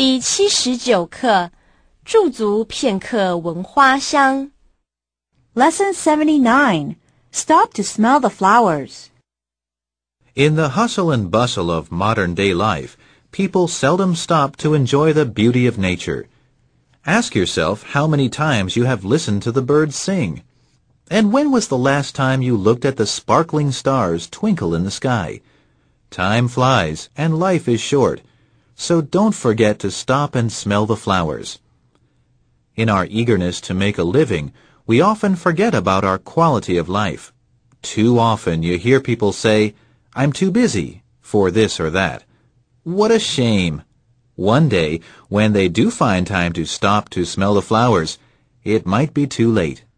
第79课，驻足片刻闻花香。 Lesson 79. Stop to smell the flowers. In the hustle and bustle of modern-day life, people seldom stop to enjoy the beauty of nature. Ask yourself how many times you have listened to the birds sing. And when was the last time you looked at the sparkling stars twinkle in the sky? Time flies, and life is short, so don't forget to stop and smell the flowers. In our eagerness to make a living, we often forget about our quality of life. Too often you hear people say, "I'm too busy," for this or that. What a shame! One day, when they do find time to stop to smell the flowers, it might be too late.